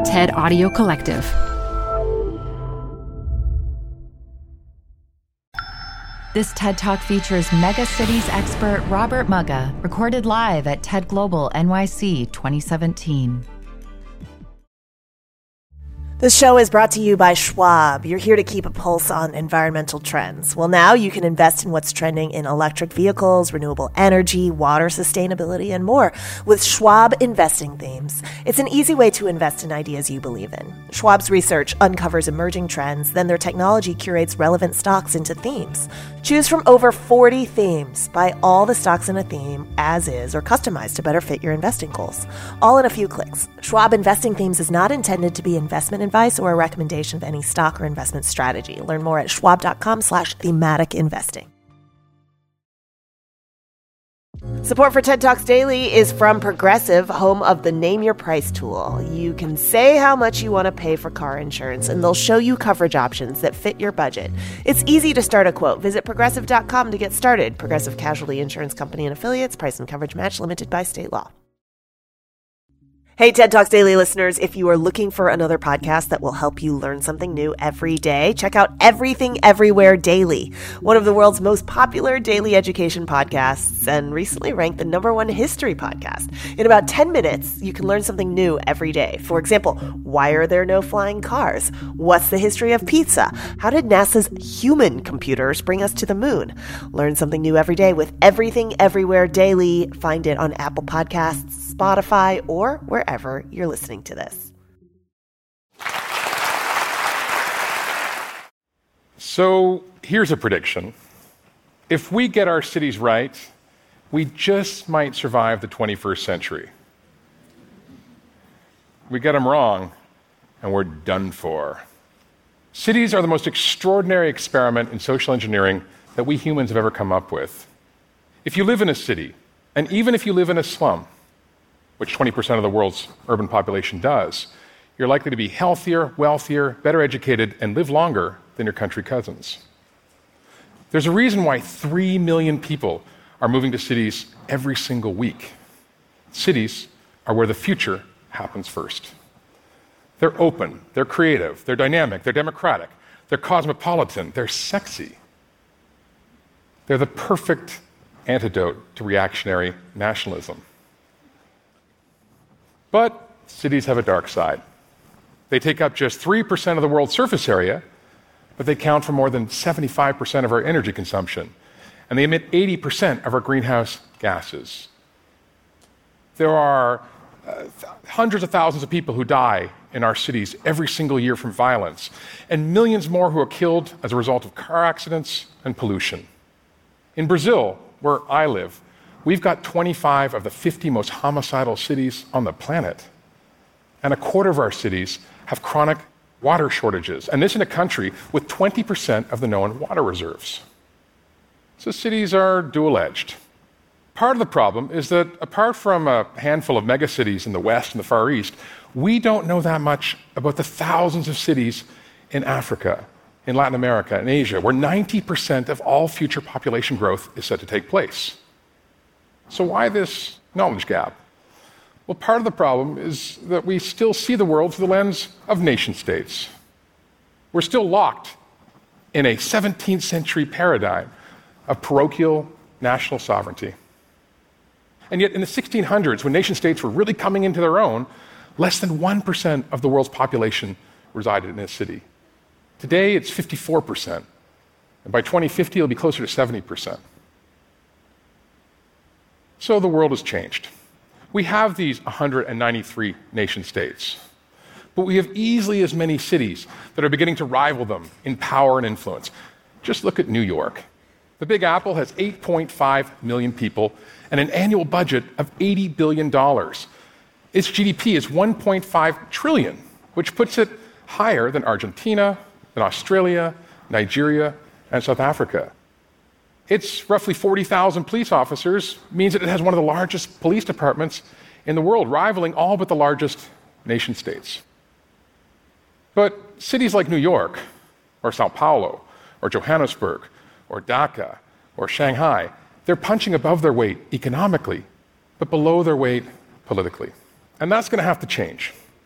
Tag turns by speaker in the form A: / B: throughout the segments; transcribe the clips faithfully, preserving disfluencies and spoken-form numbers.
A: TED Audio Collective.
B: This TED Talk features Mega Cities expert Robert Mugga, recorded live at TED Global N Y C twenty seventeen.
C: This show is brought to you by Schwab. You're here to keep a pulse on environmental trends. Well, now you can invest in what's trending in electric vehicles, renewable energy, water sustainability, and more with Schwab Investing Themes. It's an easy way to invest in ideas you believe in. Schwab's research uncovers emerging trends, then their technology curates relevant stocks into themes. Choose from over forty themes. Buy all the stocks in a theme as is or customized to better fit your investing goals. All in a few clicks. Schwab Investing Themes is not intended to be investment advice or a recommendation of any stock or investment strategy. Learn more at schwab.com slash thematic investing. Support for TED Talks Daily is from Progressive, home of the Name Your Price tool. You can say how much you want to pay for car insurance, and they'll show you coverage options that fit your budget. It's easy to start a quote. Visit progressive dot com to get started. Progressive Casualty Insurance Company and Affiliates. Price and coverage match limited by state law. Hey, TED Talks Daily listeners, if you are looking for another podcast that will help you learn something new every day, check out Everything Everywhere Daily, one of the world's most popular daily education podcasts and recently ranked the number one history podcast. In about ten minutes, you can learn something new every day. For example, why are there no flying cars? What's the history of pizza? How did NASA's human computers bring us to the moon? Learn something new every day with Everything Everywhere Daily. Find it on Apple Podcasts, Spotify, or wherever you're listening to this.
D: So here's a prediction. If we get our cities right, we just might survive the twenty-first century. We get them wrong, and we're done for. Cities are the most extraordinary experiment in social engineering that we humans have ever come up with. If you live in a city, and even if you live in a slum, which twenty percent of the world's urban population does, you're likely to be healthier, wealthier, better educated, and live longer than your country cousins. There's a reason why three million people are moving to cities every single week. Cities are where the future happens first. They're open, they're creative, they're dynamic, they're democratic, they're cosmopolitan, they're sexy. They're the perfect antidote to reactionary nationalism. But cities have a dark side. They take up just three percent of the world's surface area, but they count for more than seventy-five percent of our energy consumption, and they emit eighty percent of our greenhouse gases. There are uh, th- hundreds of thousands of people who die in our cities every single year from violence, and millions more who are killed as a result of car accidents and pollution. In Brazil, where I live, we've got twenty-five of the fifty most homicidal cities on the planet. And a quarter of our cities have chronic water shortages, and this in a country with twenty percent of the known water reserves. So cities are dual-edged. Part of the problem is that apart from a handful of megacities in the West and the Far East, we don't know that much about the thousands of cities in Africa, in Latin America, and Asia, where ninety percent of all future population growth is set to take place. So why this knowledge gap? Well, part of the problem is that we still see the world through the lens of nation-states. We're still locked in a seventeenth century paradigm of parochial national sovereignty. And yet in the sixteen hundreds, when nation-states were really coming into their own, less than one percent of the world's population resided in a city. Today, it's fifty-four percent. And by twenty fifty, it'll be closer to seventy percent. So the world has changed. We have these one hundred ninety-three nation-states, but we have easily as many cities that are beginning to rival them in power and influence. Just look at New York. The Big Apple has eight point five million people and an annual budget of eighty billion dollars. Its G D P is one point five trillion dollars, which puts it higher than Argentina, than Australia, Nigeria, and South Africa. Its roughly forty thousand police officers means that it has one of the largest police departments in the world, rivaling all but the largest nation-states. But cities like New York, or Sao Paulo, or Johannesburg, or Dhaka, or Shanghai, they're punching above their weight economically, but below their weight politically. And that's going to have to change.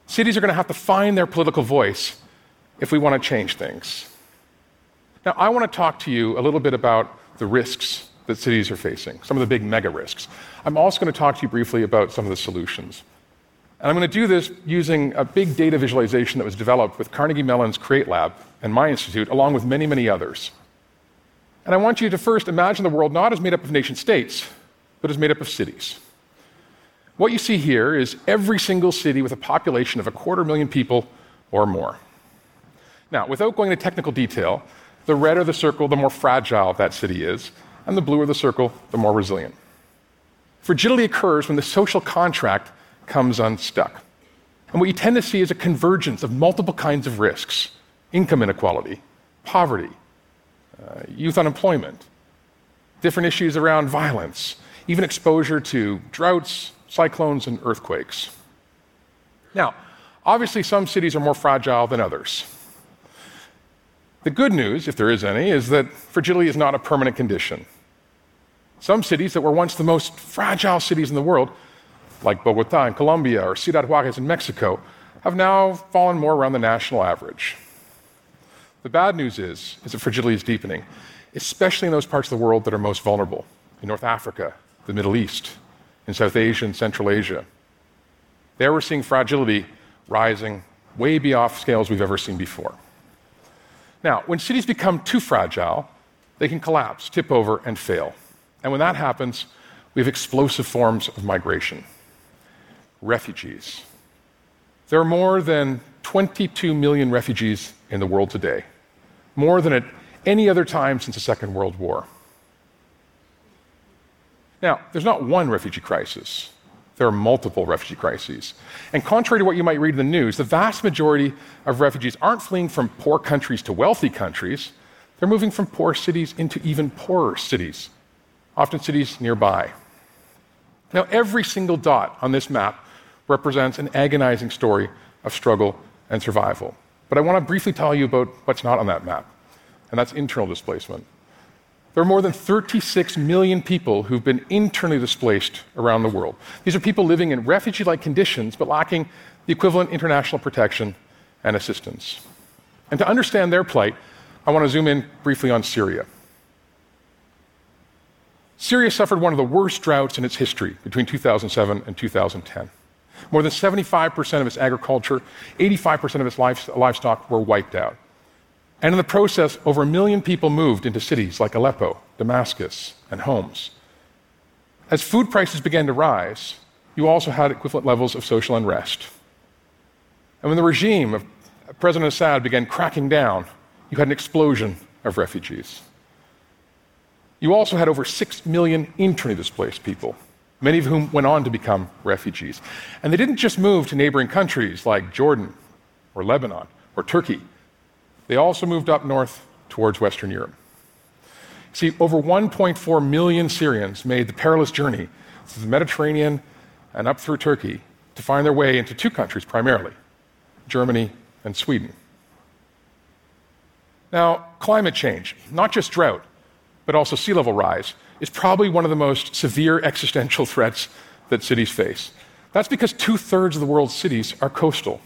D: Cities are going to have to find their political voice if we want to change things. Now, I want to talk to you a little bit about the risks that cities are facing, some of the big mega risks. I'm also going to talk to you briefly about some of the solutions. And I'm going to do this using a big data visualization that was developed with Carnegie Mellon's Create Lab and my institute, along with many, many others. And I want you to first imagine the world not as made up of nation states, but as made up of cities. What you see here is every single city with a population of a quarter million people or more. Now, without going into technical detail, the redder the circle, the more fragile that city is, and the bluer the circle, the more resilient. Fragility occurs when the social contract comes unstuck. And what you tend to see is a convergence of multiple kinds of risks: income inequality, poverty, uh, youth unemployment, different issues around violence, even exposure to droughts, cyclones, and earthquakes. Now, obviously, some cities are more fragile than others. The good news, if there is any, is that fragility is not a permanent condition. Some cities that were once the most fragile cities in the world, like Bogota in Colombia or Ciudad Juarez in Mexico, have now fallen more around the national average. The bad news is, is that fragility is deepening, especially in those parts of the world that are most vulnerable, in North Africa, the Middle East, in South Asia and Central Asia. There we're seeing fragility rising way beyond scales we've ever seen before. Now, when cities become too fragile, they can collapse, tip over, and fail. And when that happens, we have explosive forms of migration. Refugees. There are more than twenty-two million refugees in the world today, more than at any other time since the Second World War. Now, there's not one refugee crisis. There are multiple refugee crises. And contrary to what you might read in the news, the vast majority of refugees aren't fleeing from poor countries to wealthy countries. They're moving from poor cities into even poorer cities, often cities nearby. Now, every single dot on this map represents an agonizing story of struggle and survival. But I want to briefly tell you about what's not on that map, and that's internal displacement. There are more than thirty-six million people who've been internally displaced around the world. These are people living in refugee-like conditions, but lacking the equivalent international protection and assistance. And to understand their plight, I want to zoom in briefly on Syria. Syria suffered one of the worst droughts in its history between two thousand seven and two thousand ten. More than seventy-five percent of its agriculture, eighty-five percent of its livestock were wiped out. And in the process, over a million people moved into cities like Aleppo, Damascus, and Homs. As food prices began to rise, you also had equivalent levels of social unrest. And when the regime of President Assad began cracking down, you had an explosion of refugees. You also had over six million internally displaced people, many of whom went on to become refugees. And they didn't just move to neighboring countries like Jordan or Lebanon or Turkey. They also moved up north towards Western Europe. See, over one point four million Syrians made the perilous journey through the Mediterranean and up through Turkey to find their way into two countries primarily, Germany and Sweden. Now, climate change, not just drought, but also sea level rise, is probably one of the most severe existential threats that cities face. That's because two-thirds of the world's cities are coastal.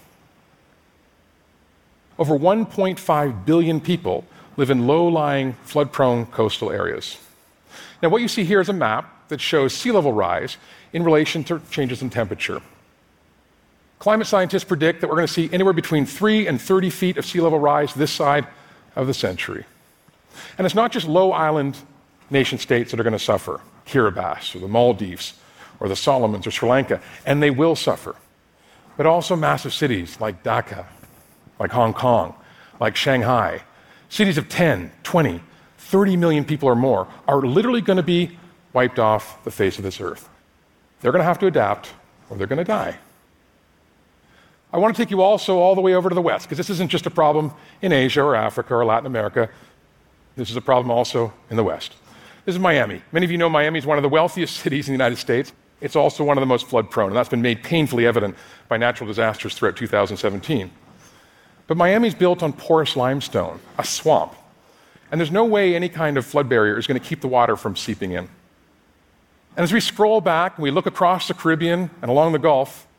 D: Over one point five billion people live in low-lying, flood-prone coastal areas. Now, what you see here is a map that shows sea level rise in relation to changes in temperature. Climate scientists predict that we're going to see anywhere between three and thirty feet of sea level rise this side of the century. And it's not just low-island nation-states that are going to suffer, Kiribati or the Maldives or the Solomons or Sri Lanka, and they will suffer, but also massive cities like Dhaka, like Hong Kong, like Shanghai. Cities of ten, twenty, thirty million people or more are literally going to be wiped off the face of this earth. They're going to have to adapt, or they're going to die. I want to take you also all the way over to the west, because this isn't just a problem in Asia or Africa or Latin America. This is a problem also in the west. This is Miami. Many of you know Miami is one of the wealthiest cities in the United States. It's also one of the most flood-prone, and that's been made painfully evident by natural disasters throughout two thousand seventeen. But Miami's built on porous limestone, a swamp. And there's no way any kind of flood barrier is going to keep the water from seeping in. And as we scroll back and we look across the Caribbean and along the Gulf,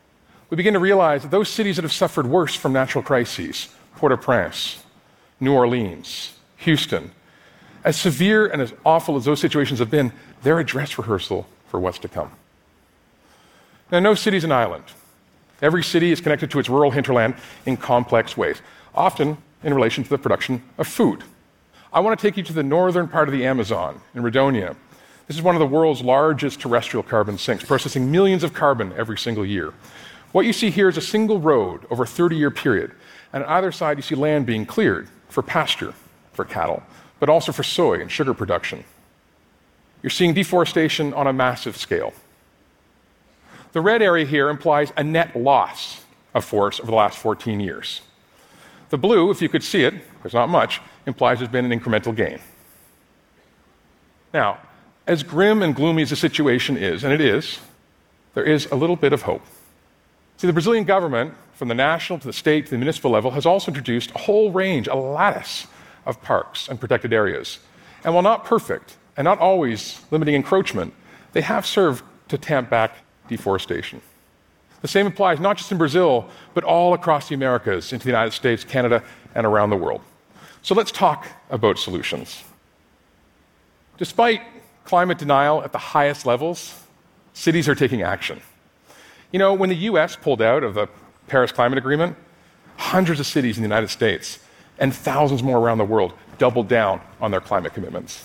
D: we begin to realize that those cities that have suffered worse from natural crises, Port-au-Prince, New Orleans, Houston, as severe and as awful as those situations have been, they're a dress rehearsal for what's to come. Now, no city's an island. Every city is connected to its rural hinterland in complex ways, often in relation to the production of food. I want to take you to the northern part of the Amazon, in Rhodonia. This is one of the world's largest terrestrial carbon sinks, processing millions of carbon every single year. What you see here is a single road over a thirty-year period, and on either side you see land being cleared for pasture, for cattle, but also for soy and sugar production. You're seeing deforestation on a massive scale. The red area here implies a net loss of forest over the last fourteen years. The blue, if you could see it, there's not much, implies there's been an incremental gain. Now, as grim and gloomy as the situation is, and it is, there is a little bit of hope. See, the Brazilian government, from the national to the state to the municipal level, has also introduced a whole range, a lattice of parks and protected areas. And while not perfect, and not always limiting encroachment, they have served to tamp back deforestation. The same applies not just in Brazil, but all across the Americas, into the United States, Canada, and around the world. So let's talk about solutions. Despite climate denial at the highest levels, cities are taking action. You know, when the U S pulled out of the Paris Climate Agreement, hundreds of cities in the United States and thousands more around the world doubled down on their climate commitments.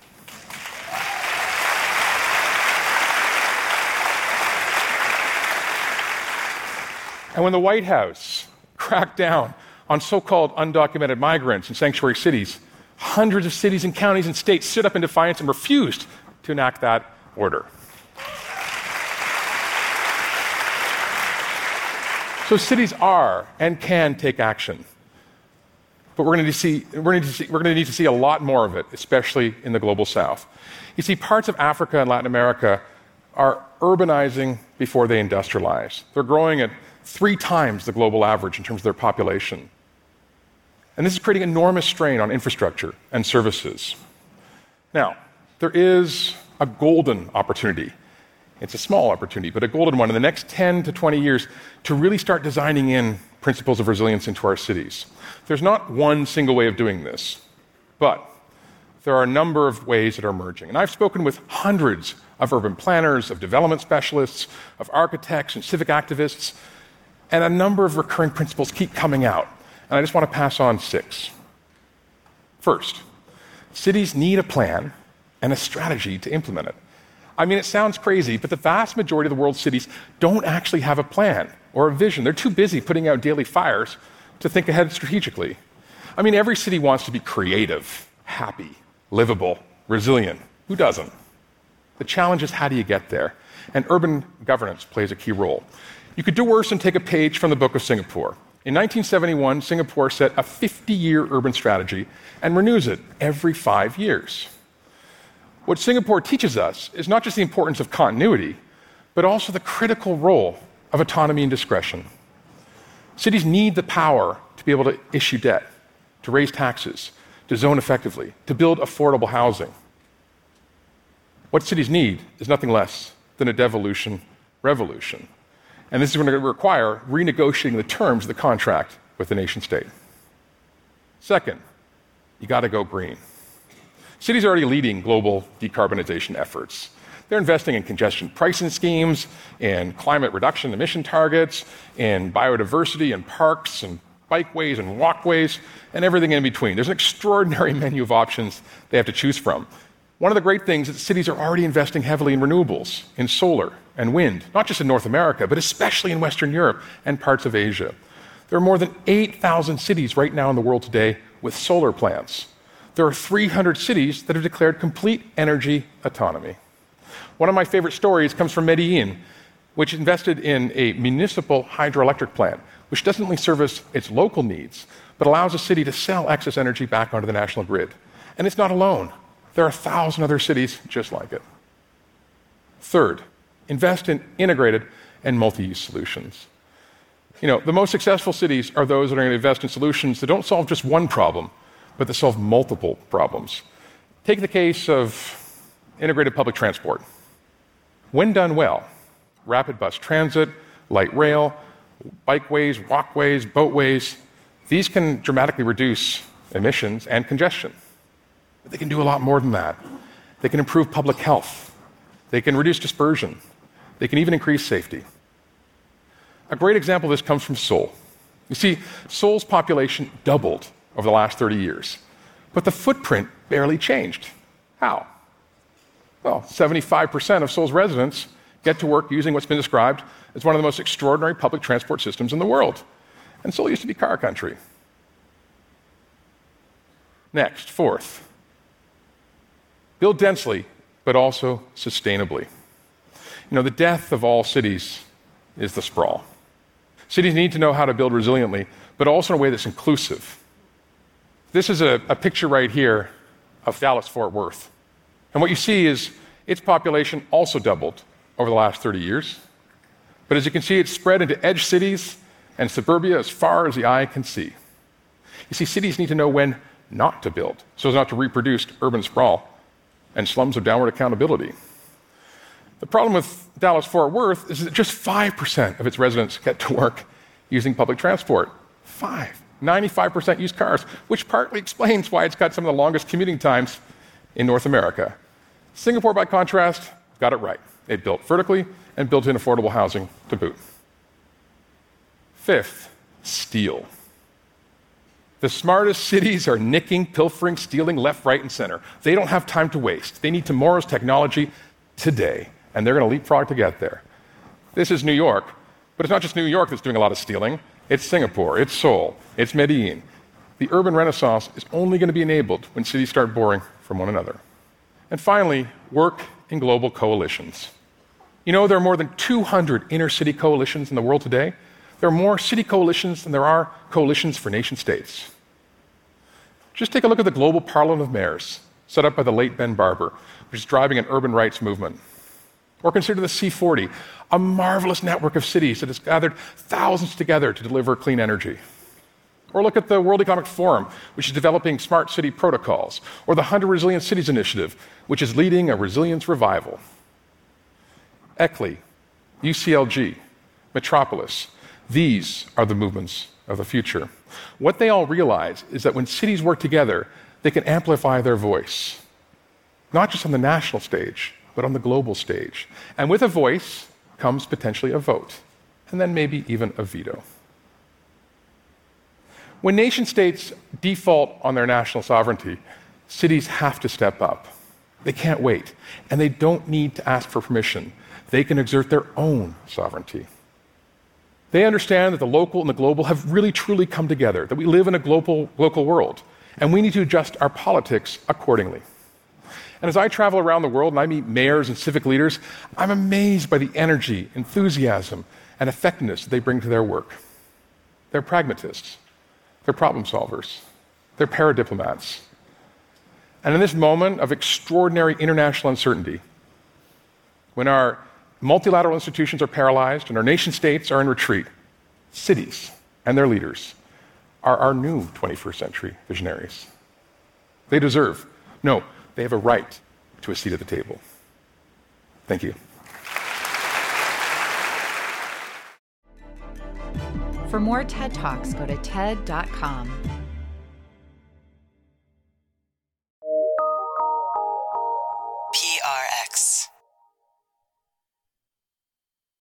D: And when the White House cracked down on so-called undocumented migrants in sanctuary cities, hundreds of cities and counties and states stood up in defiance and refused to enact that order. So cities are and can take action. But we're going to see, we're going to see, we're going to need to see a lot more of it, especially in the global south. You see, parts of Africa and Latin America are urbanizing before they industrialize. They're growing at three times the global average in terms of their population. And this is creating enormous strain on infrastructure and services. Now, there is a golden opportunity. It's a small opportunity, but a golden one in the next ten to twenty years to really start designing in principles of resilience into our cities. There's not one single way of doing this, but there are a number of ways that are emerging. And I've spoken with hundreds of urban planners, of development specialists, of architects and civic activists, and a number of recurring principles keep coming out. And I just want to pass on six. First, cities need a plan and a strategy to implement it. I mean, it sounds crazy, but the vast majority of the world's cities don't actually have a plan or a vision. They're too busy putting out daily fires to think ahead strategically. I mean, every city wants to be creative, happy, livable, resilient. Who doesn't? The challenge is, how do you get there? And urban governance plays a key role. You could do worse and take a page from the Book of Singapore. In nineteen seventy-one, Singapore set a fifty-year urban strategy and renews it every five years. What Singapore teaches us is not just the importance of continuity, but also the critical role of autonomy and discretion. Cities need the power to be able to issue debt, to raise taxes, to zone effectively, to build affordable housing. What cities need is nothing less than a devolution revolution. And this is going to require renegotiating the terms of the contract with the nation state. Second, you got to go green. Cities are already leading global decarbonization efforts. They're investing in congestion pricing schemes, in climate reduction emission targets, in biodiversity and parks and bikeways and walkways, and everything in between. There's an extraordinary menu of options they have to choose from. One of the great things is that cities are already investing heavily in renewables, in solar and wind, not just in North America, but especially in Western Europe and parts of Asia. There are more than eight thousand cities right now in the world today with solar plants. There are three hundred cities that have declared complete energy autonomy. One of my favorite stories comes from Medellin, which invested in a municipal hydroelectric plant, which doesn't only service its local needs, but allows the city to sell excess energy back onto the national grid. And it's not alone. There are a thousand other cities just like it. Third, invest in integrated and multi-use solutions. You know, the most successful cities are those that are going to invest in solutions that don't solve just one problem, but that solve multiple problems. Take the case of integrated public transport. When done well, rapid bus transit, light rail, bikeways, walkways, boatways. These can dramatically reduce emissions and congestion. But they can do a lot more than that. They can improve public health. They can reduce dispersion. They can even increase safety. A great example of this comes from Seoul. You see, Seoul's population doubled over the last thirty years, but the footprint barely changed. How? Well, seventy-five percent of Seoul's residents get to work using what's been described as one of the most extraordinary public transport systems in the world. And Seoul used to be car country. Next, fourth, build densely, but also sustainably. You know, the death of all cities is the sprawl. Cities need to know how to build resiliently, but also in a way that's inclusive. This is a, a picture right here of Dallas-Fort Worth. And what you see is its population also doubled over the last thirty years. But as you can see, it's spread into edge cities and suburbia as far as the eye can see. You see, cities need to know when not to build, so as not to reproduce urban sprawl and slums of downward accountability. The problem with Dallas-Fort Worth is that just five percent of its residents get to work using public transport. Five. ninety-five percent use cars, which partly explains why it's got some of the longest commuting times in North America. Singapore, by contrast, got it right. It built vertically and built in affordable housing to boot. Fifth, steal. The smartest cities are nicking, pilfering, stealing left, right, and center. They don't have time to waste. They need tomorrow's technology today, and they're going to leapfrog to get there. This is New York, but it's not just New York that's doing a lot of stealing. It's Singapore, it's Seoul, it's Medellin. The urban renaissance is only going to be enabled when cities start borrowing from one another. And finally, work in global coalitions. You know, there are more than two hundred inner-city coalitions in the world today. There are more city coalitions than there are coalitions for nation-states. Just take a look at the Global Parliament of Mayors, set up by the late Ben Barber, which is driving an urban rights movement. Or consider the C forty, a marvelous network of cities that has gathered thousands together to deliver clean energy. Or look at the World Economic Forum, which is developing smart city protocols. Or the one hundred Resilient Cities Initiative, which is leading a resilience revival. E C L I, U C L G, Metropolis, these are the movements of the future. What they all realize is that when cities work together, they can amplify their voice, not just on the national stage, but on the global stage. And with a voice comes potentially a vote, and then maybe even a veto. When nation-states default on their national sovereignty, cities have to step up. They can't wait, and they don't need to ask for permission. They can exert their own sovereignty. They understand that the local and the global have really truly come together, that we live in a global, local world, and we need to adjust our politics accordingly. And as I travel around the world and I meet mayors and civic leaders, I'm amazed by the energy, enthusiasm, and effectiveness that they bring to their work. They're pragmatists. They're problem solvers. They're paradiplomats. And in this moment of extraordinary international uncertainty, when our multilateral institutions are paralyzed and our nation-states are in retreat, cities and their leaders are our new twenty-first century visionaries. They deserve, no, they have a right to a seat at the table. Thank you.
B: For more TED Talks, go to T E D dot com.